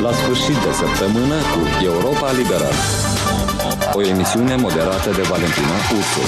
la sfârșit de săptămână cu Europa Liberă. O emisiune moderată de Valentina Ursu.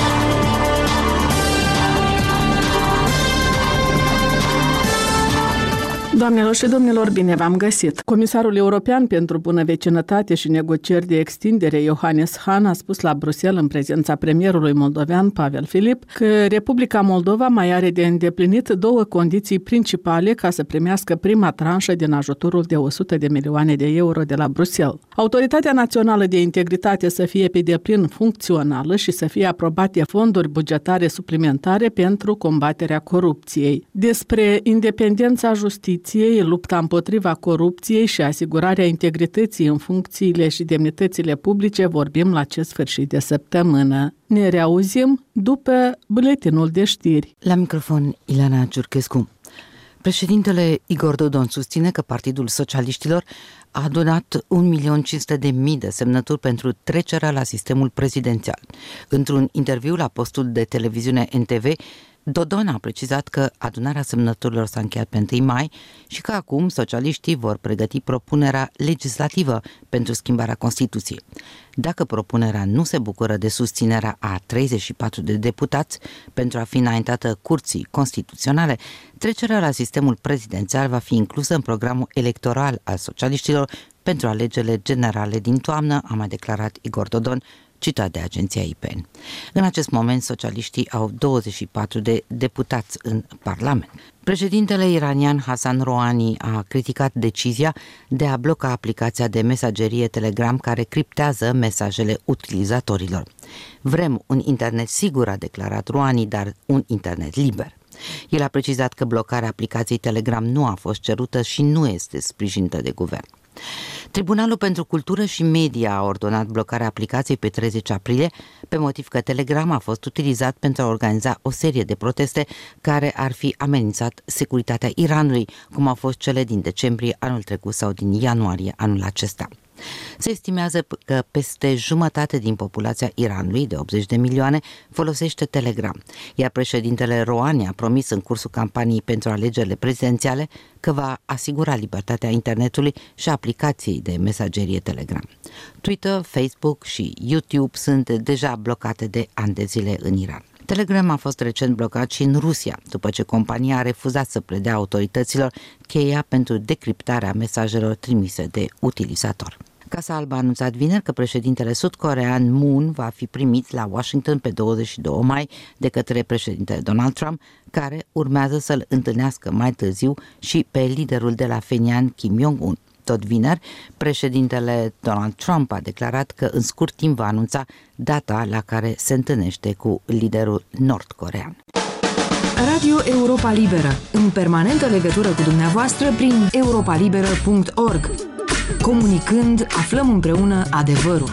Doamnelor și domnilor, bine v-am găsit! Comisarul european pentru bună vecinătate și negocieri de extindere, Johannes Hahn, a spus la Bruxelles, în prezența premierului moldovean, Pavel Filip, că Republica Moldova mai are de îndeplinit două condiții principale ca să primească prima tranșă din ajutorul de 100 de milioane de euro de la Bruxelles. Autoritatea Națională de Integritate să fie pe deplin funcțională și să fie aprobate fonduri bugetare suplimentare pentru combaterea corupției. Despre independența justiției, lupta împotriva corupției și asigurarea integrității în funcțiile și demnitățile publice vorbim la acest sfârșit de săptămână. Ne reauzim după buletinul de știri. La microfon, Ileana Ciurchescu. Președintele Igor Dodon susține că Partidul Socialiștilor a adunat 1.500.000 de semnături pentru trecerea la sistemul prezidențial. Într-un interviu la postul de televiziune NTV, Dodon a precizat că adunarea semnăturilor s-a încheiat pe 1 mai și că acum socialiștii vor pregăti propunerea legislativă pentru schimbarea Constituției. Dacă propunerea nu se bucură de susținerea a 34 de deputați pentru a fi înaintată Curții Constituționale, trecerea la sistemul prezidențial va fi inclusă în programul electoral al socialiștilor pentru alegerile generale din toamnă, a mai declarat Igor Dodon, citat de agenția IPN. În acest moment, socialiștii au 24 de deputați în Parlament. Președintele iranian Hassan Rouhani a criticat decizia de a bloca aplicația de mesagerie Telegram care criptează mesajele utilizatorilor. Vrem un internet sigur, a declarat Rouhani, dar un internet liber. El a precizat că blocarea aplicației Telegram nu a fost cerută și nu este sprijinită de guvern. Tribunalul pentru Cultură și Media a ordonat blocarea aplicației pe 30 aprilie, pe motiv că Telegram a fost utilizat pentru a organiza o serie de proteste care ar fi amenințat securitatea Iranului, cum au fost cele din decembrie anul trecut sau din ianuarie anul acesta. Se estimează că peste jumătate din populația Iranului, de 80 de milioane, folosește Telegram, iar președintele Rouhani a promis în cursul campaniei pentru alegerile prezidențiale că va asigura libertatea internetului și aplicației de mesagerie Telegram. Twitter, Facebook și YouTube sunt deja blocate de ani de zile în Iran. Telegram a fost recent blocat și în Rusia, după ce compania a refuzat să predea autorităților cheia pentru decriptarea mesajelor trimise de utilizator. Casa Albă a anunțat vineri că președintele sud-corean Moon va fi primit la Washington pe 22 mai de către președintele Donald Trump, care urmează să-l întâlnească mai târziu și pe liderul de la Phenian, Kim Jong-un. Tot vineri, președintele Donald Trump a declarat că în scurt timp va anunța data la care se întâlnește cu liderul nord-corean. Radio Europa Liberă, în permanentă legătură cu dumneavoastră prin europalibera.org. Comunicând, aflăm împreună adevărul.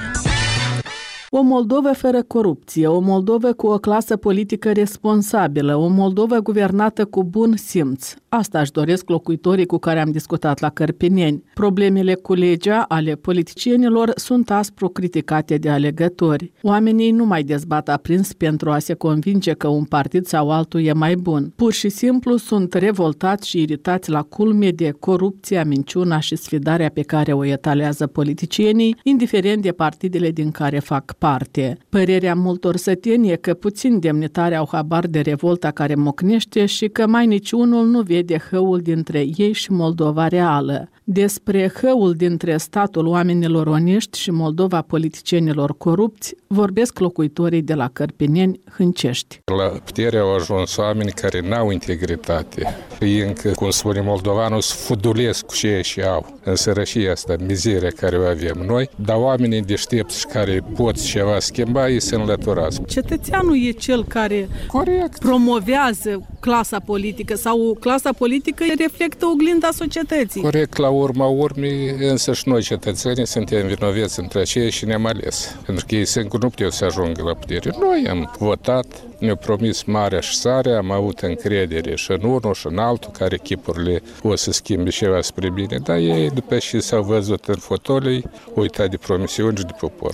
O Moldovă fără corupție, o Moldovă cu o clasă politică responsabilă, o Moldovă guvernată cu bun simț. Asta își doresc locuitorii cu care am discutat la Cărpineni. Problemele cu legea ale politicienilor sunt aspru criticate de alegători. Oamenii nu mai dezbat aprins pentru a se convinge că un partid sau altul e mai bun. Pur și simplu sunt revoltați și iritați la culme de corupția, minciuna și sfidarea pe care o etalează politicienii, indiferent de partidele din care fac parte. Părerea multor săteni e că puțini demnitari au habar de revolta care mocnește și că mai niciunul nu vede hăul dintre ei și Moldova reală. Despre hăul dintre statul oamenilor oniști și Moldova politicienilor corupți vorbesc locuitorii de la Cărpineni Hâncești. La putere au ajuns oameni care n-au integritate. Ei încă, cum spune moldovanul, sfudulesc cu ce și au. În sărășia asta, mizeria care o avem noi, dar oamenii deștepți și care pot ceva schimba, ei se înlăturați. Cetățeanul e cel care promovează clasa politică sau clasa politică reflectă oglinda societății. Corect, la urma urmei, însă și noi cetățenii suntem vinovați între aceia și ne-am ales. Pentru că ei singuri nu puteau să ajungă la putere. Noi am votat, ne-au promis marea și sarea, am avut încredere și în unul și în altul, care chipurile o să schimbe ceva spre bine. Dar ei, după ce s-au văzut în fotolii, uitat de promisiuni și de popor.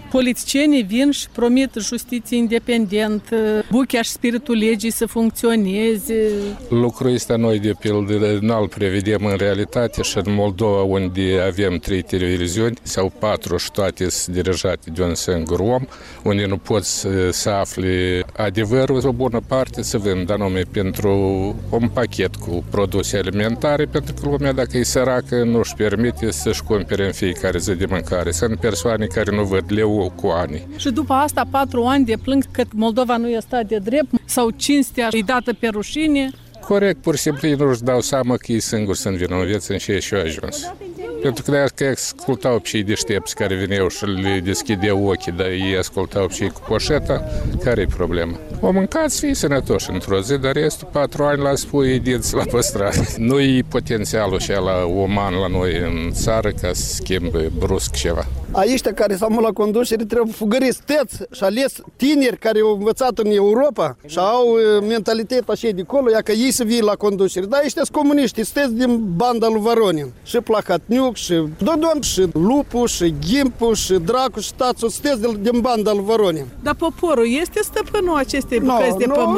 Politicienii vin și promit justiție independent, buchea și spiritul legii să funcționeze. Lucrul ăsta noi, de pildă, nu-l prevedem în realitate și în Moldova, unde avem 3 televiziuni sau 4 și toate sunt dirijate de un singur om, unde nu poți să afli adevărul, o bună parte să vând anume pentru un pachet cu produse alimentare, pentru că lumea, dacă e săracă, nu-și permite să-și cumpere în fiecare zi de mâncare. Sunt persoane care nu văd leu cu ani. Și după asta 4 ani de plâng că Moldova nu e stat de drept sau cinstea e dată pe rușine. Corect, pur și simplu ei nu-și dau seama că ei singuri sunt vinovați în ce și-au ajuns. Pentru că dacă ascultau pe cei deștepți care veneau și le deschideau ochii, dar ei ascultau pe cei cu poșeta, care-i problema? O mâncați, fii sănătoși într-o zi, dar restul 4 ani la spui dinți la păstrat. Nu-i potențialul acela uman la noi în țară ca să schimbe brusc ceva. Aiștia care s-au la conducere trebuie fugăriți tăți și ales tineri care au învățat în Europa și au mentalitatea așa de acolo, ia că ei să vii la conducere. Dar ăștia sunt comuniști, sunteți din banda lui Voronin. Și Placatniuc, și Dodon, și Lupu, și Ghimpu, și Dracu, și Tațu, sunteți din banda lui Voronin. Dar poporul este stăpânul acestei bucăți de pământ?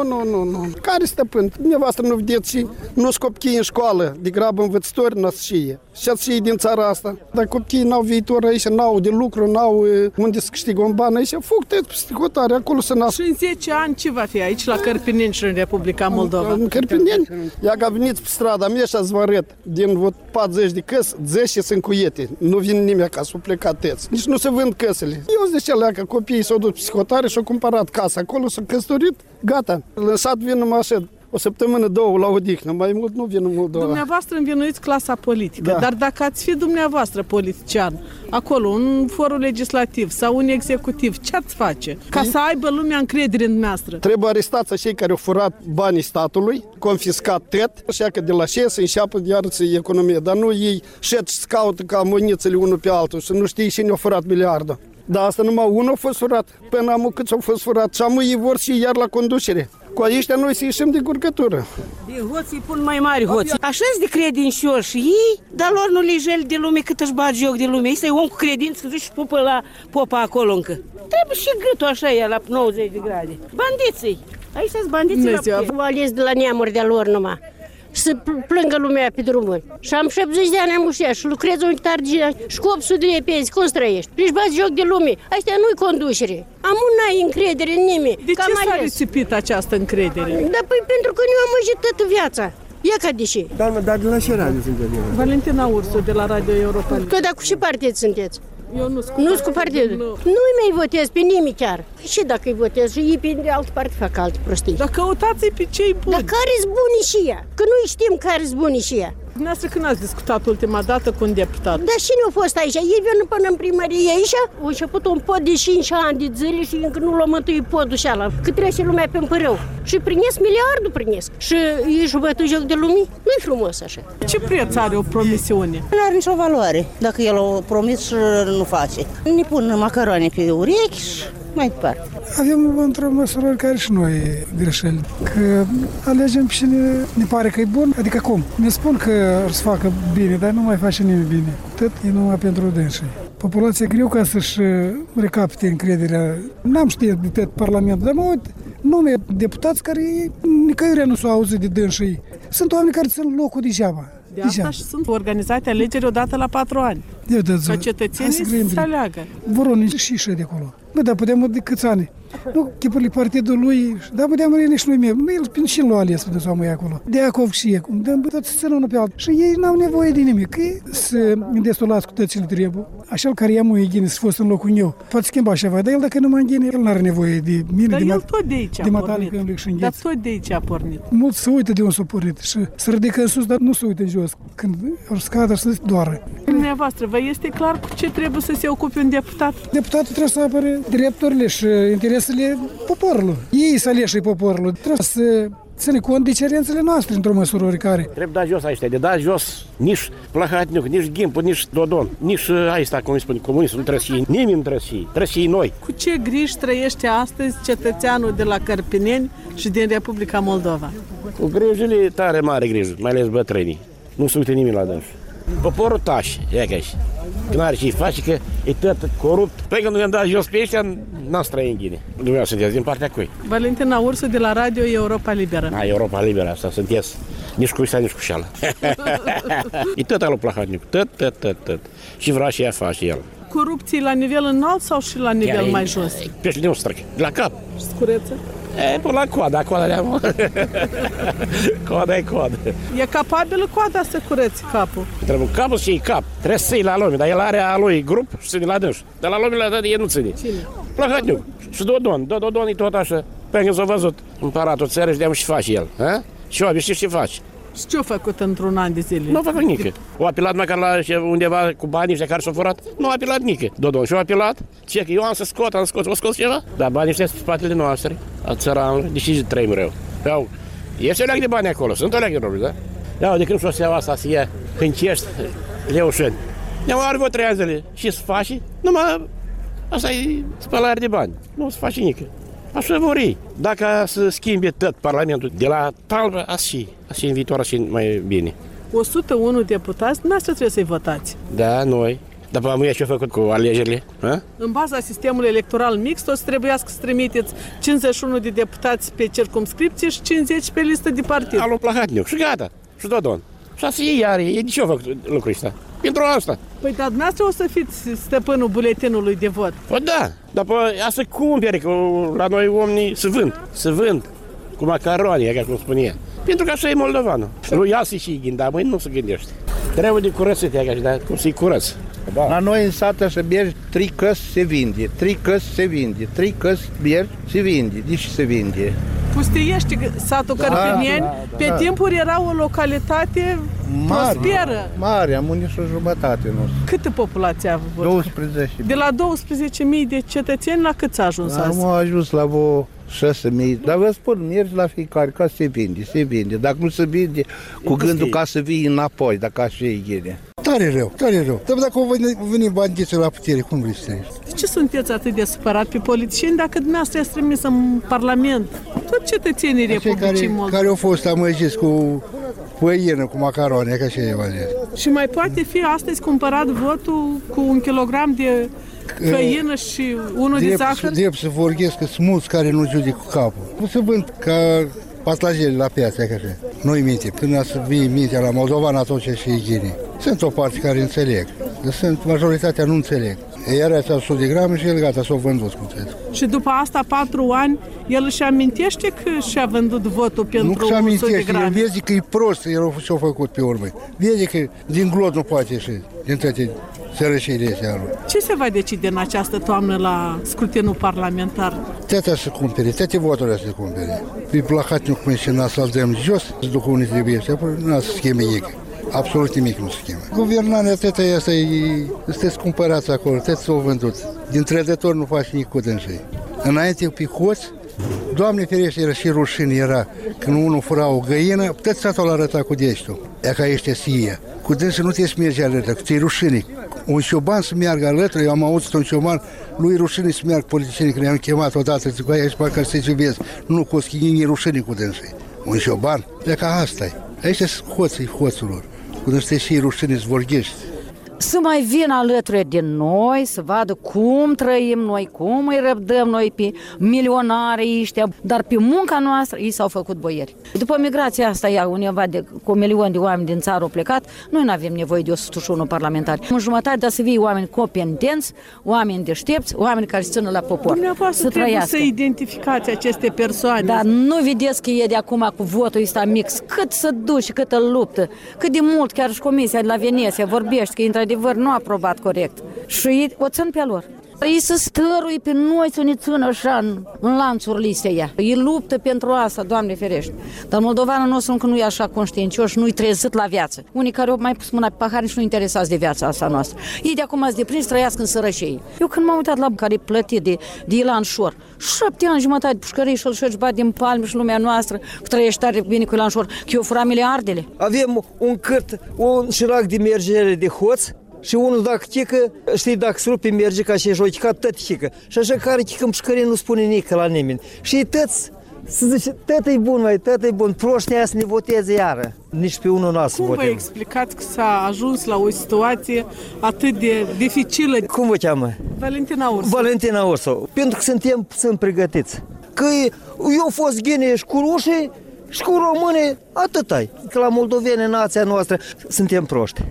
Nu. Care stăpân? Dumneavoastră nu vedeți și nu-s copii în școală, de grabă învățători n-ați știe. Și ați din țara asta. Dar copiii n-au viitor aici, n-au de lucru, n-au unde să câștigă un ban aici, fug tăi peste hotare, acolo să nasc. Și în 10 ani ce va fi aici la Cărpineni și în Republica Moldova? În Cărpineni? Ia că veniți pe strada mea și ați vă arăt. Din 40 de căsi, 10 sunt cuiete. Nu vin nimeni ca să pleca tăți. Nici nu se vând căsele. Eu zic ce că copiii s-au dus pe hotare și au cumpărat casa acolo, s-au căsătorit, gata. În sat vin numai așa, o săptămână, 2 la odihnă, mai mult nu vin în Moldova. Dumneavoastră învinuiți clasa politică, dar dacă ați fi dumneavoastră politician, acolo, un forul legislativ sau un executiv, ce ați face? Ca să aibă lumea încredere în dumneavoastră. Trebuie arestați cei care au furat banii statului, confiscat tot, așa că de la ce să înceapă iarăși economie, dar nu ei șed și caută ca mânițele unul pe altul și nu știi cine a furat miliardul. Dar asta numai unul a fost furat, până amul câți au fost furat și amul ei vor și iar la conducere. Cu aceștia noi să ieșim de curcătură. De hoții pun mai mari hoți. Așa-s de credincioși ei, dar lor nu le jel de lume cât își bat joc de lume. Este om cu credință, că și pupă la popa acolo încă. Trebuie și gâtul așa e la 90 de grade. Bandiții. Aici sunt bandiții la putere. Au ales de la neamuri de-a lor numai. Și să plângă lumea pe drumuri. Și am 70 de ani am ușit și lucrez un targi și cu 800 de pensii. Cum străiești? Își bați joc de lume. Astea nu-i conducere. N-ai încredere în nimeni. De ce s-a risipit această încredere? Da, păi pentru că nu am măjit toată viața. Ia ca de ce? Doamne, dar de la ce radio sunteți? Valentina Ursu, de la Radio Europa. Că dar cu ce partid sunteți? Eu nu-s cu partidul. Nu-i mai votez pe nimic chiar. Și dacă îi votez și ei pe altă parte fac alte prostii. Dar căutați-i pe cei buni. Dar care-s buni și ea? Că noi știm care-s buni și ea. Dumneavoastră când ați discutat ultima dată cu un deputat? Dar cine a fost aici? Ei vin până în primărie aici, au început un pod de 5 ani de zile și încă nu l-au mântuit podul ăla. Cât trece lumea pe împărău. Și prinesc miliardul prinesc. Și ești bătut joc de lumii? Nu-i frumos așa. Ce preț are o promisiune? Nu are nicio valoare. Dacă el o promis și nu face. Ne pun macaroane pe urechi și mai departe. Avem într-o măsură care și noi greșeli. Că alegem pe cine ne pare că e bun, adică cum? Ne spun că să facă bine, dar nu mai face nimeni bine. Tot e numai pentru dânsii. Populația greu ca să-și recapite încrederea. N-am știut de tot Parlamentul, dar mă uit nume deputați care nicăiurea nu s-au auzit de dânsii. Sunt oameni care țin locul degeaba. De asta și sunt organizate alegeri odată la 4 ani. Ca cetățenii să aleagă. Voronin și ieși de acolo. Bă, dar putem de câți ani? Nu, chipurile partidul lui, dar puteam răi nici noi mie. El și l-a ales pentru să mă ia acolo. De Iacov și e, dăm tot să țină unul pe altul. Și ei n-au nevoie de nimic. Că să destulați cu tot ce le trebuie. Așa care ia mâine ghine să fost în locul meu. Poate schimba ceva, dar el dacă nu mă înghine, el n-are nevoie de mine. Dar de el tot de aici a pornit. Dar tot de aici a pornit. Mulți se uită de unde s-a pornit și se ridică în sus, dar nu se uită în jos. Când o scadă să doară. Dumneavoastră, vă este clar cu ce trebuie să se ocupe un deputat? Deputatul trebuie să apere drepturile și interesele poporului. Ei să aleși poporului. Trebuie să ține cont de cerințele noastre într-o măsură oricare. Trebuie dat jos aici, de dat jos nici Placatniuc, nici Ghimpu, nici Dodon, nici aici, cum îi spune, comunistul nu trebuie să iei, nimeni nu trebuie să iei noi. Cu ce griji trăiește astăzi cetățeanul de la Cărpineni și din Republica Moldova? Cu grijile tare mare grijă, mai ales bătrânii. Nu se uite nimeni la dâns. Poporul tașe, e ca aici. Că n-are ce-i face, că e tot corupt. Păi când ne-am dat jos pe ăștia, n-am străi în ghine. Dumneavoastră sunteți din partea cui? Valentina Ursu de la Radio Europa Liberă. Europa Liberă, asta sunteți. Nici cu ăsta, nici cu șeală. E tot alu Plahotniuc, tot. Și vrea și ea face el. Corupții la nivel înalt sau și la nivel mai jos? Pește de un străc, de la cap. Scureță? Până la coada de-am. Coada e coadă. E capabilă coada să cureți capul? Trebuie capul și cap. Trebuie să ții la lume, dar el are a lui grup și ține la dânsul. Dar la lume la el nu ține. Cine? Plahotniuc. Și Dodon e tot așa. Pe când s-a văzut împăratul țării și de-am și face el. Și obi, știi ce faci? Și ce-a făcut într-un an de zile? Nu a făcut nică. O apilat măcar la undeva cu banii ăștia care s-au furat? Nu a apilat nică. Dodon și-a apilat. Ce că eu am scos. O scos ceva? Dar banii ăștia sunt pe spatele noastre, a țăranului, deși trăim rău. Iau, este o leac de bani acolo, sunt o leac de robi, da? Iau, de când șoseaua asta să ia hâncești leușeni. Iau, are vreo 3 ani zile și se face, numai asta e spălare de bani. Nu se face nică. Așa vor ei. Dacă să schimbe tot Parlamentul de la talbă, așa în viitor, așa mai bine. 101 deputați, dumneavoastră trebuie să-i votați. Da, noi. Dar pe mâine ce-a făcut cu alegerile? În baza sistemului electoral mixt, o să trebuiască să trimiteți 51 de deputați pe circumscripție și 50 pe listă de partid. Alu Plahotniuc și gata. Și Dodon. Și asta ei are. Ei de ce-a făcut lucrul ăsta? Pentru asta. Păi, dar dumneavoastră o să fiți stăpânul buletinului de vot. Păi da, dar să cumpere, că la noi oamenii se vând cu macaroni, ca cum spunea. Pentru că așa e moldovanul. Nu ia și gândea, mâine nu se gândește. Trebuie de curățit, dar cum să-i curăț. Da. La noi în sat să mergi, 3 căsi se vinde, 3 căsi se vinde, 3 căsi mergi, se vinde. De ce se vinde? Pusteiește satul Cărpinieni. Pe timpuri era o localitate prosperă. Mare, am unii și o jumătate. Nu. Câtă populație a avut? 12. De la 12.000 de cetățeni, la cât s-a ajuns azi? Am ajuns la vreo 6.000. Dar vă spun, mergi la fiecare ca se vinde. Dacă nu se vinde, cu gândul ca să vii înapoi, dacă așa e ghine. Tare rău. Dar dacă au venit bandiții la putere, cum vrei să trăiești? De ce sunteți atât de supărat pe politicieni dacă dumneavoastră i-ați trimis în Parlament tot cetățenii Republicii Moldova? Care au fost amăgiți cu păienă, cu macarone, ca așa e Și mai poate fi astăzi cumpărat votul cu 1 kilogram de făină și unul de zahăr? Drept să vorghesc că sunt mulți care nu judică cu capul. Nu se vând ca paslageri la piață, ca așa. Nu-i minte. Când să vii mintea la moldovan, atunci și e ghine. Sunt o parte care înțeleg. Majoritatea nu înțeleg. Iar ați 100 de grame și el gata, s-o vândut cum trebuie. Și după asta 4 ani, el își amintește că și-a vândut votul pentru 100 de grame? El vede că e prost, el și-a făcut pe urmă. Vede că din glot nu poate ieși, din toate sărășiile astea lui. Ce se va decide în această toamnă la scrutinul parlamentar? Toate să cumpere, toate voturile să cumpere. Pe Plahotniuc până și n-a să-l dăm jos, să ducă unii trebuie și apoi n-a să schimbe nimic. Absolut nimic nu schimă. Guvernarea tătă asta sunteți cumpărați acolo, tăți s-au vândut. Din trădători nu faci nici cu dânsii. Înainte pe hoți, Doamne ferește, era și rușine era când unul fura o găină, tot satul arăta cu deștul. Ea ca ești sie. Cu dânsii nu te merge alături, ți-e rușine. Un șoban să meargă alături, eu am auzit un șoban, lui rușine să meargă politicienii, că ne-am chemat odată, zic, aia și parcă să-i iubesc. Nu, cu schini rușine cu dânsii. Un șoban, e ca asta-i. Aici sunt hoții hoților. Când stai și rușine să vorghești. Să mai vină alături de noi, să vadă cum trăim noi, cum îi răbdăm noi pe milionarii ăștia, dar pe munca noastră ei s-au făcut boieri. După migrația asta, undeva cu 1 milion de oameni din țară au plecat, noi nu avem nevoie de 101 parlamentari. În jumătate, dar să fie oameni competenți, oameni deștepți, oameni care se țină la popor. Dumneavoastră trebuie să identificați aceste persoane. Dar nu vedeți că e de acum cu votul ăsta mix, cât să duce, cât îl luptă, cât de mult, chiar și Comisia de la Veneția vorbește că într-adevăr nu a aprobat corect. Și ei o țin pe lor. Ei să stărui pe noi să ne țină așa în lanțurile astea. Ei luptă pentru asta, Doamne ferește. Dar moldovanul nostru încă nu e așa conștiincios, nu-i trezit la viață. Unii care au mai pus mâna pe pahar și nu interesați de viața asta noastră. Ei de acum ați deprins, trăiască în sărășie. Eu când m-am uitat la care e plătit de Ilan Șor, 7 ani jumătate de pușcărie și îl bat din palme și lumea noastră, trăiește tare bine cu Ilan Șor, că eu fura miliardele. Avem un cârt, un șirac de mergere de hoț, și unul dacă chică, știi, dacă se rupe merge ca și joica, tot chică. Și așa care chică în pușcărie nu spune nici la nimeni. Și tăți Să zice, tătă-i bun, mai tătă-i bun, proștii aia să ne voteze iară. Nici pe unul n-a să voteze. Cum vă explicați că s-a ajuns la o situație atât de dificilă? Cum vă cheamă? Valentina Ursu. Valentina Ursu. Pentru că sunt pregătiți. Că eu fost ghinee și cu rușii și cu români, atât ai. Că la moldoveni, nația noastră, suntem proști.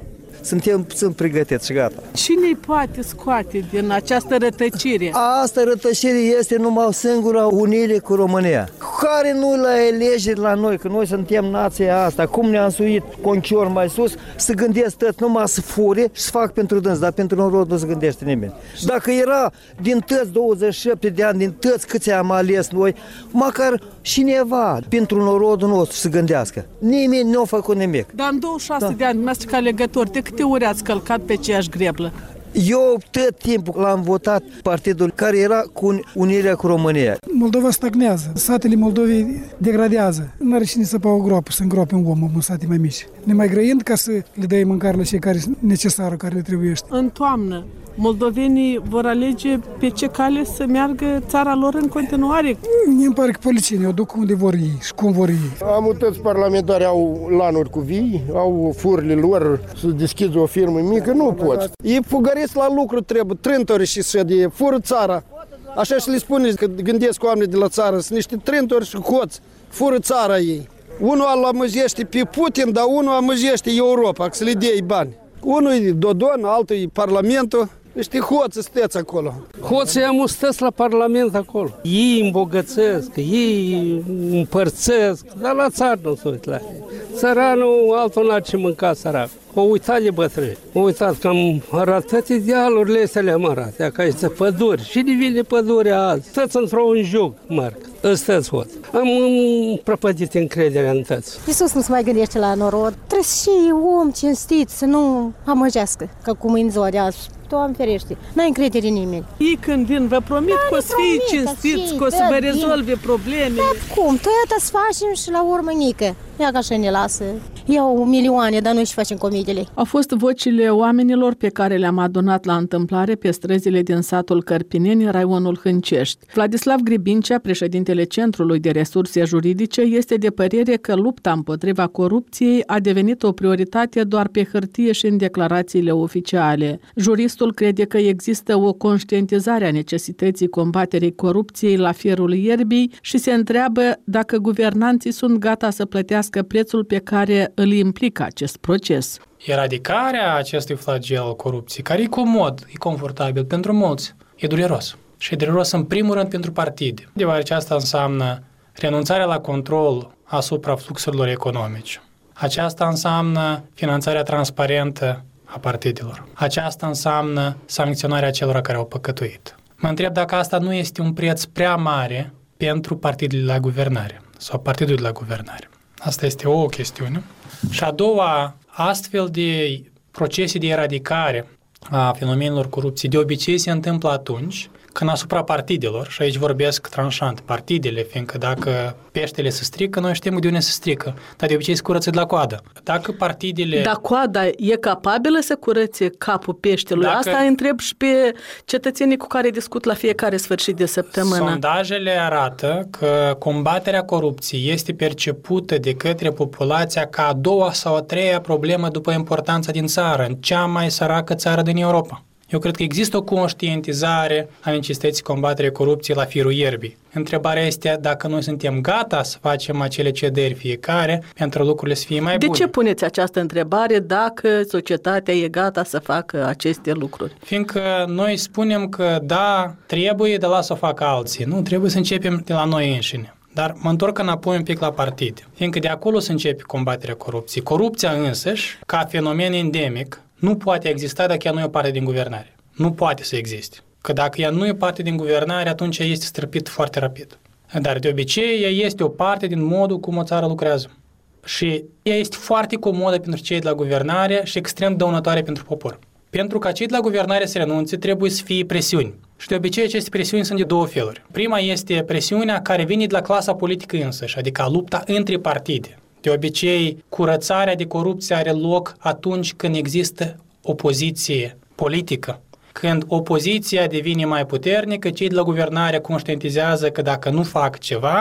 Sunt pregătiți și gata. Cine îi poate scoate din această rătăcire? Asta rătăcire este numai singura unire cu România. Care nu la alegeri la noi, că noi suntem nația asta, cum ne-a însuit Concior mai sus, să gândesc tot numai să fure și să fac pentru dâns, dar pentru norod nu se gândește nimeni. Dacă era din tăți 27 de ani, din tăți câți am ales noi, măcar cineva pentru norodul nostru să gândească. Nimeni nu a făcut nimic. Dar în 26 de ani, dumneavoastră ca legător, de câte ori ați călcat pe aceeași greblă? Eu tot timpul l-am votat partidul care era cu unirea cu România. Moldova stagnează, satele Moldovei degradează. Nu are cine să pa o groapă, să îngroape un om în sate mai mici. Ne mai grăind ca să le dai mâncare la cei care necesară, care le trebuiește. În toamnă, moldovenii vor alege pe ce cale să meargă țara lor în continuare. Mie-mi pare că polițienii o duc unde vor ei și cum vor ei. Amutăți parlamentari au lanuri cu vii, au furile lor să deschidă o firmă mică, nu pot. Ei fugăresc la lucru, trebuie trântori și să fură țara. Așa și le spune că gândesc oamenii de la țară, sunt niște trântori și hoți, fură țara ei. Unul îl amăjește pe Putin, dar unul amăjește Europa, că să le dea bani. Unul e Dodon, altul e Parlamentul. Niște hoți stăți acolo. Hoții am stăți la Parlament acolo. Ei îmbogățesc, ei împărțesc, dar la țară nu se uit la ei. Țăranul altul n-ar ce mânca sărac. O uitat de bătrâni. O uitat că am arătat idealurile astea le-am arătat. Ca este păduri. Și ne vine pădurea azi. Stăți într-un jug, Marc. Stăți hoți. Am prăpădit încrederea în tăți. Iisus nu se mai gândește la norod. Trebuie și om cinstit să nu amăgească, că cum în ziua de azi. Doamne ferește, n-ai încredere în nimeni. Ei când vin, vă promit că o să fie cinstiți, că o să vă rezolve probleme. Dar cum? Toate să facem și la urmă nică. Ia că așa ne lasă. Iau milioane, dar noi și facem comediile. Au fost vocile oamenilor pe care le-am adunat la întâmplare pe străzile din satul Cărpineni, raionul Hâncești. Vladislav Gribincea, președintele Centrului de Resurse Juridice, este de părere că lupta împotriva corupției a devenit o prioritate doar pe hârtie și în declarațiile oficiale. Juristul crede că există o conștientizare a necesității combaterii corupției la fierul ierbii și se întreabă dacă guvernanții sunt gata să plătească prețul pe care îl implică acest proces. Eradicarea acestui flagel corupției, care e comod, e confortabil pentru mulți, e dureros. Și e dureros în primul rând pentru partide, deoarece asta înseamnă renunțarea la control asupra fluxurilor economice. Aceasta înseamnă finanțarea transparentă a partidelor. Aceasta înseamnă sancționarea celor care au păcătuit. Mă întreb dacă asta nu este un preț prea mare pentru partidele la guvernare sau partidul de la guvernare. Asta este o chestiune. Și a doua, astfel de procese de eradicare a fenomenelor corupției de obicei se întâmplă atunci când asupra partidelor, și aici vorbesc tranșant, partidele, fiindcă dacă peștele se strică, noi știm de unde se strică, dar de obicei se curăță de la coadă. Dacă partidele... Dar coada e capabilă să curățe capul peștelui? Asta întreb și pe cetățenii cu care discut la fiecare sfârșit de săptămână. Sondajele arată că combaterea corupției este percepută de către populația ca a doua sau a treia problemă după importanța din țară, în cea mai săracă țară din Europa. Eu cred că există o conștientizare a necesității combaterii corupției la firul ierbii. Întrebarea este dacă noi suntem gata să facem acele cederi fiecare pentru lucrurile să fie mai bune. De ce puneți această întrebare dacă societatea e gata să facă aceste lucruri? Fiindcă noi spunem că da, trebuie de la să o facă alții. Nu, trebuie să începem de la noi înșine. Dar mă întorc înapoi un pic la partide, fiindcă de acolo se începe combaterea corupției. Corupția însăși, ca fenomen endemic, nu poate exista dacă ea nu e o parte din guvernare. Nu poate să existe. Că dacă ea nu e parte din guvernare, atunci ea este străpit foarte rapid. Dar de obicei, ea este o parte din modul cum o țară lucrează. Și ea este foarte comodă pentru cei de la guvernare și extrem dăunătoare pentru popor. Pentru ca cei de la guvernare să renunțe, trebuie să fie presiuni. Și de obicei aceste presiuni sunt de două feluri. Prima este presiunea care vine de la clasa politică însăși, adică lupta între partide. De obicei, curățarea de corupție are loc atunci când există opoziție politică. Când opoziția devine mai puternică, cei de la guvernare conștientizează că dacă nu fac ceva,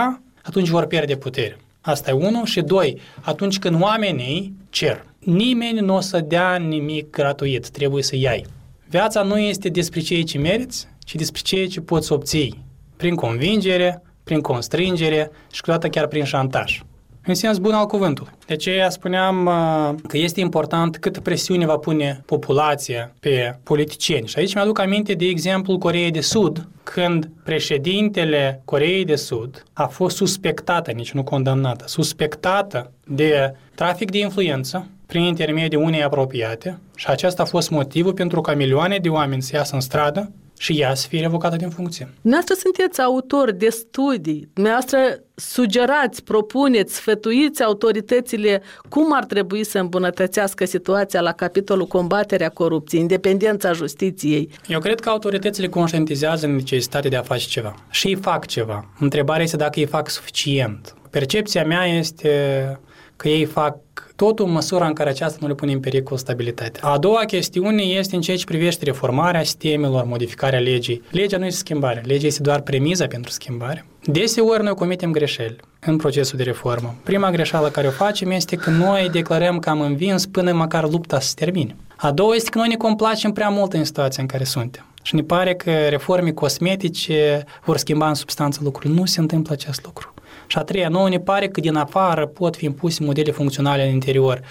atunci vor pierde putere. Asta e 1. Și 2. Atunci când oamenii cer. Nimeni nu o să dea nimic gratuit, trebuie să iei. Viața nu este despre ceea ce meriți, ci despre ceea ce poți obții. Prin convingere, prin constrângere și câteodată chiar prin șantaj. În sens bun al cuvântului. De aceea spuneam că este important câtă presiune va pune populația pe politicieni. Și aici mi-aduc aminte de exemplul Coreei de Sud, când președintele Coreei de Sud a fost suspectată, nici nu condamnată, suspectată de trafic de influență prin intermediul unei apropiate și acesta a fost motivul pentru ca milioane de oameni să iasă în stradă și ea să fie revocată din funcție. Dumneavoastră sunteți autor de studii, dumneavoastră sugerați, propuneți, sfătuiți autoritățile cum ar trebui să îmbunătățească situația la capitolul combaterea corupției, independența justiției. Eu cred că autoritățile conștientizează necesitatea de a face ceva și ei fac ceva. Întrebarea este dacă ei fac suficient. Percepția mea este că ei fac totul în măsura în care aceasta nu le pune în pericol stabilitatea. A doua chestiune este în ceea ce privește reformarea sistemelor, modificarea legii. Legea nu este schimbare, legea este doar premiza pentru schimbare. Deseori noi comitem greșeli în procesul de reformă. Prima greșeală care o facem este că noi declarăm că am învins până măcar lupta să se termine. A doua este că noi ne complacem prea mult în situația în care suntem. Și ne pare că reforme cosmetice vor schimba în substanță lucruri. Nu se întâmplă acest lucru. Și a treia, nouă ne pare că din afară pot fi impuse modele funcționale în interior.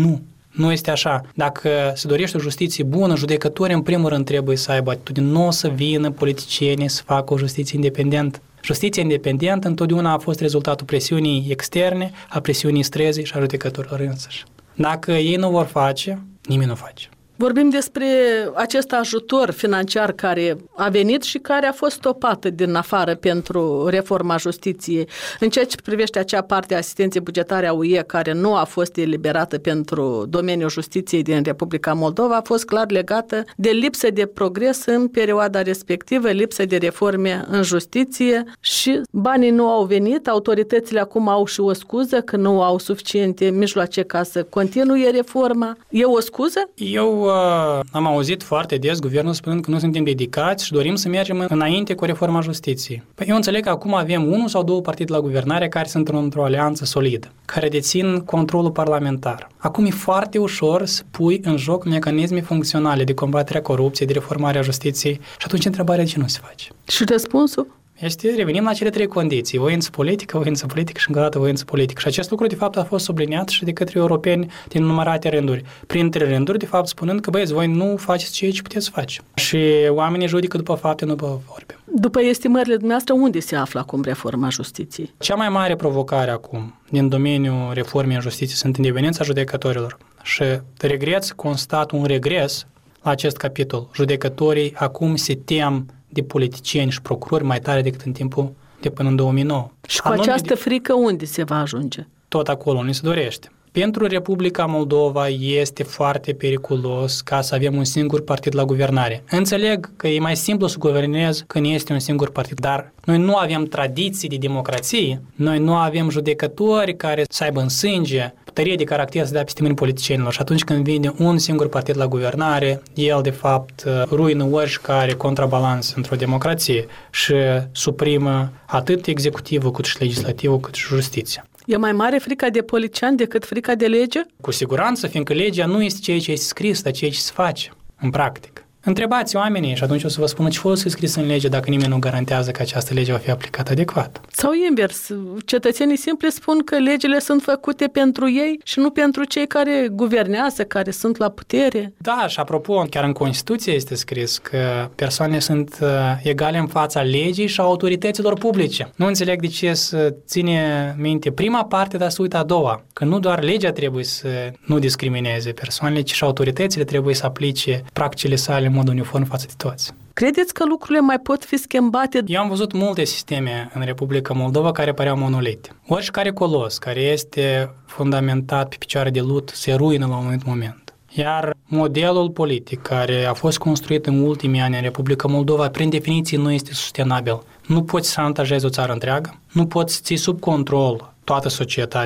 Nu este așa. Dacă se dorește o justiție bună, judecătorii în primul rând trebuie să aibă atitudine. Nu o să vină politicienii să facă o justiție independentă. Justiția independentă întotdeauna a fost rezultatul presiunii externe, a presiunii străzii și a judecătorilor însăși. Dacă ei nu vor face, nimeni nu face. Vorbim despre acest ajutor financiar care a venit și care a fost stopată din afară pentru reforma justiției. În ceea ce privește acea parte a asistenței bugetare a UE care nu a fost eliberată pentru domeniul justiției din Republica Moldova, a fost clar legată de lipsă de progres în perioada respectivă, lipsă de reforme în justiție și banii nu au venit, autoritățile acum au și o scuză că nu au suficiente mijloace ca să continue reforma. E o scuză? Eu am auzit foarte des guvernul spunând că nu suntem dedicați și dorim să mergem înainte cu reforma justiției. Păi eu înțeleg că acum avem 1 sau 2 partide la guvernare care sunt într-o alianță solidă, care dețin controlul parlamentar. Acum e foarte ușor să pui în joc mecanisme funcționale de combatere a corupției, de reformare a justiției și atunci întrebarea de ce nu se face. Și răspunsul? Revenim la cele 3 condiții, voință politică și încă o dată voință politică. Și acest lucru, de fapt, a fost subliniat și de către europeni din numărate rânduri. Printre rânduri, de fapt, spunând că, băieți, voi nu faceți ceea ce puteți face. Și oamenii judică după fapte, nu după vorbe. După estimările dumneavoastră, unde se află acum reforma justiției? Cea mai mare provocare acum din domeniul reformei în justiție sunt independența judecătorilor. Și regret să constat un regres la acest capitol. Judecătorii acum se tem de politicieni și procurori mai tare decât în timpul de până în 2009. Și cu această frică unde se va ajunge? Tot acolo unde se dorește. Pentru Republica Moldova este foarte periculos ca să avem un singur partid la guvernare. Înțeleg că e mai simplu să guvernezi când este un singur partid, dar noi nu avem tradiții de democrație, noi nu avem judecători care să aibă în sânge puterie de caracter să dea peste mâini politicienilor și atunci când vine un singur partid la guvernare, el de fapt ruină oricare contrabalans într-o democrație și suprimă atât executivul cât și legislativul cât și justiția. E mai mare frica de politician decât frica de lege? Cu siguranță, fiindcă legea nu este ceea ce este scris, dar ceea ce se face în practică. Întrebați oamenii și atunci o să vă spună ce folos e scris în lege dacă nimeni nu garantează că această lege va fi aplicată adecvat. Sau invers, cetățenii simpli spun că legile sunt făcute pentru ei și nu pentru cei care guvernează, care sunt la putere. Da, și apropo, chiar în Constituție este scris că persoanele sunt egale în fața legii și a autorităților publice. Nu înțeleg de ce să ține minte prima parte, dar să uită a doua, că nu doar legea trebuie să nu discrimineze persoanele, ci și autoritățile trebuie să aplice practicile sale în mod uniform față de toți. Credeți că lucrurile mai pot fi schimbate? Eu am văzut multe sisteme în Republica Moldova care păreau monolite. Oricare colos care este fundamentat pe picioare de lut se ruină la un anumit moment. Iar modelul politic care a fost construit în ultimii ani în Republica Moldova, prin definiție, nu este sustenabil. Nu poți să șantajezi o țară întreagă, nu poți ții sub control toată societatea,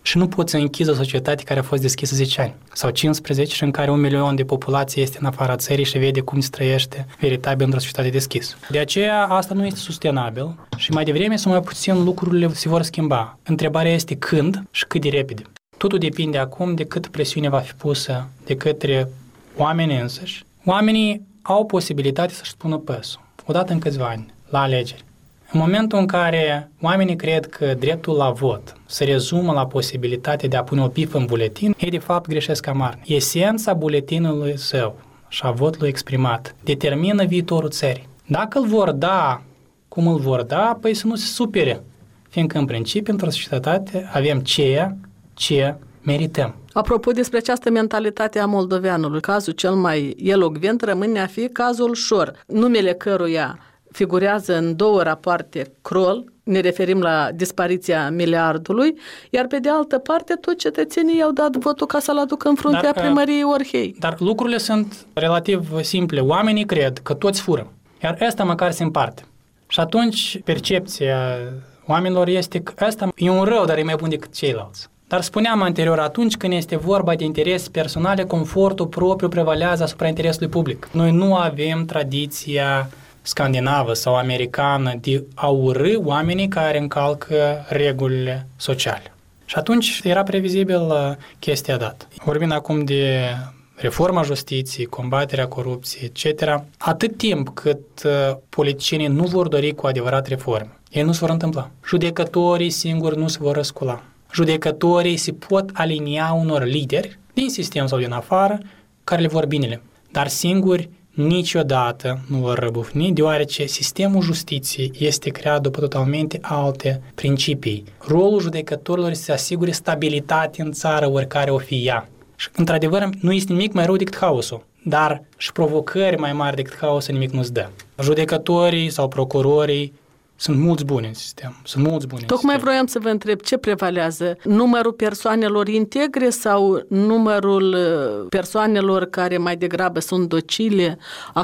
Și nu poți să închizi o societate care a fost deschisă 10 ani sau 15 și în care 1 milion de populație este în afara țării și vede cum se trăiește veritabil într-o societate deschisă. De aceea asta nu este sustenabil și mai devreme sau mai puțin lucrurile se vor schimba. Întrebarea este când și cât de repede. Totul depinde acum de cât presiune va fi pusă de către oamenii însăși. Oamenii au posibilitatea să-și spună păsul, odată în câțiva ani, la alegeri. În momentul în care oamenii cred că dreptul la vot se rezumă la posibilitatea de a pune o pifă în buletin, ei de fapt greșesc amarnic. Esența buletinului său și a votului exprimat determină viitorul țării. Dacă îl vor da cum îl vor da, păi să nu se supere, fiindcă în principiu într-o societate avem ceea ce merităm. Apropo despre această mentalitate a moldoveanului, cazul cel mai elocvent rămâne a fi cazul Șor, numele căruia figurează în 2 rapoarte Kroll, ne referim la dispariția miliardului, iar pe de altă parte toți cetățenii i-au dat votul ca să-l aducă în fruntea primăriei Orhei. Dar lucrurile sunt relativ simple. Oamenii cred că toți fură, iar ăsta măcar se împarte. Și atunci percepția oamenilor este că ăsta e un rău, dar e mai bun decât ceilalți. Dar spuneam anterior, atunci când este vorba de interese personale, confortul propriu prevalează asupra interesului public. Noi nu avem tradiția scandinavă sau americană de a urî oamenii care încalcă regulile sociale. Și atunci era previzibil chestia dată. Vorbim acum de reforma justiției, combaterea corupției, etc. Atât timp cât politicienii nu vor dori cu adevărat reforme, ei nu se vor întâmpla. Judecătorii singuri nu se vor răscula. Judecătorii se pot alinia unor lideri din sistem sau din afară care le vor binele, dar singuri niciodată nu vor răbufni, deoarece sistemul justiției este creat după totalmente alte principii. Rolul judecătorilor este să asigure stabilitate în țară, oricare o fi ea. Și, într-adevăr, nu este nimic mai rău decât haosul, dar și provocări mai mari decât haosul nimic nu-ți dă. Judecătorii sau procurorii sunt mulți buni în sistem. Tocmai vroiam să vă întreb ce prevalează, numărul persoanelor integre sau numărul persoanelor care mai degrabă sunt docile,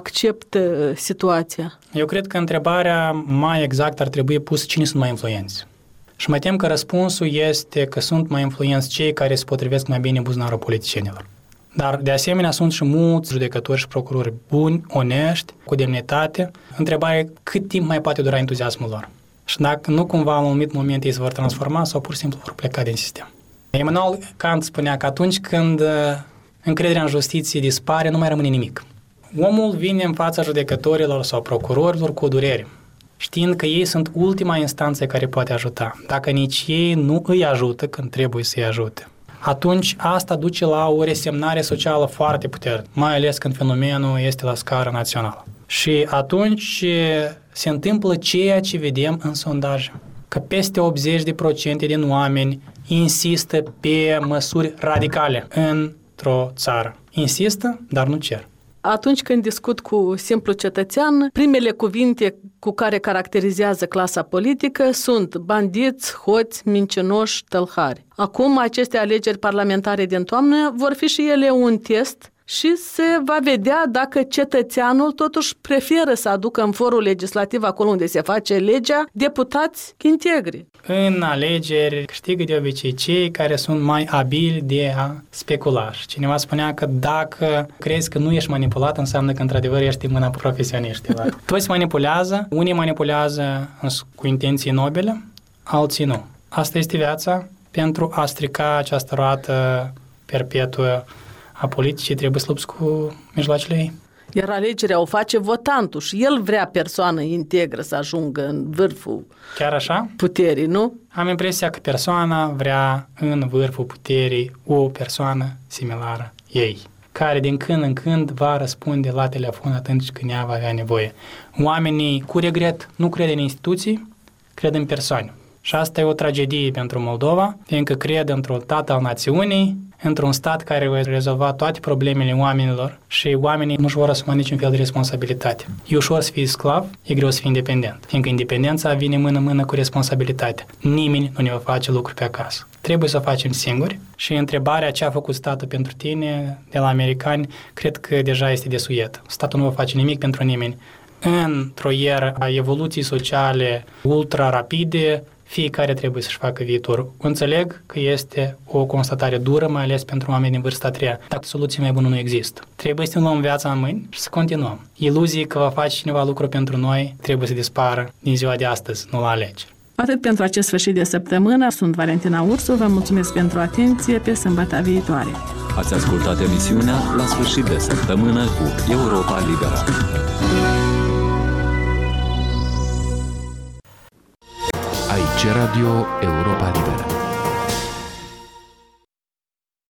acceptă situația? Eu cred că întrebarea mai exactă ar trebui pusă cine sunt mai influenți. Și mă tem că răspunsul este că sunt mai influenți cei care se potrivesc mai bine buzunarul politicienilor. Dar, de asemenea, sunt și mulți judecători și procurori buni, onești, cu demnitate. Întrebarea e cât timp mai poate dura entuziasmul lor. Și dacă nu cumva, în un anumit moment, ei se vor transforma sau pur și simplu vor pleca din sistem. Immanuel Kant spunea că atunci când încrederea în justiție dispare, nu mai rămâne nimic. Omul vine în fața judecătorilor sau procurorilor cu durere, știind că ei sunt ultima instanță care poate ajuta. Dacă nici ei nu îi ajută când trebuie să-i ajute, atunci asta duce la o resemnare socială foarte puternică, mai ales când fenomenul este la scară națională. Și atunci se întâmplă ceea ce vedem în sondaje, că peste 80% din oameni insistă pe măsuri radicale într-o țară. Insistă, dar nu cer. Atunci când discut cu simplu cetățean, primele cuvinte cu care caracterizează clasa politică sunt bandiți, hoți, mincinoși, tălhari. Acum, aceste alegeri parlamentare din toamnă vor fi și ele un test și se va vedea dacă cetățeanul totuși preferă să aducă în forul legislativ, acolo unde se face legea, deputați integri. În alegeri câștigă de obicei cei care sunt mai abili de a specula. Cineva spunea că dacă crezi că nu ești manipulat, înseamnă că într-adevăr ești în mâna profesioniștilor. Toți manipulează, unii manipulează cu intenții nobile, alții nu. Asta este viața. Pentru a strica această roată perpetuă a politicii, trebuie să lupți cu mijloacele ei. Iar alegerea o face votantul și el vrea persoană integră să ajungă în vârful Chiar așa? puterii, nu? Am impresia că persoana vrea în vârful puterii o persoană similară ei, care din când în când va răspunde la telefon atunci când ea va avea nevoie. Oamenii cu regret nu cred în instituții, cred în persoane. Și asta e o tragedie pentru Moldova, fiindcă cred într-un stat al națiunii, într-un stat care va rezolva toate problemele oamenilor și oamenii nu-și vor asuma niciun fel de responsabilitate. E ușor să fii sclav, e greu să fii independent, fiindcă independența vine mână-mână cu responsabilitatea. Nimeni nu ne va face lucruri pe acasă. Trebuie să o facem singuri și întrebarea ce a făcut statul pentru tine de la americani, cred că deja este desuiet. Statul nu va face nimic pentru nimeni. Într-o eră a evoluției sociale ultra rapide, fiecare trebuie să-și facă viitorul. Înțeleg că este o constatare dură, mai ales pentru oameni din vârsta a treia, dar soluție mai bună nu există. Trebuie să ne luăm viața în mâini și să continuăm. Iluzii că va face cineva lucru pentru noi trebuie să dispară din ziua de astăzi, nu la alegeri. Atât pentru acest sfârșit de săptămână. Sunt Valentina Ursu, vă mulțumesc pentru atenție, pe sâmbătă viitoare. Ați ascultat emisiunea La sfârșit de săptămână cu Europa Liberă. Aici Radio Europa Liberă.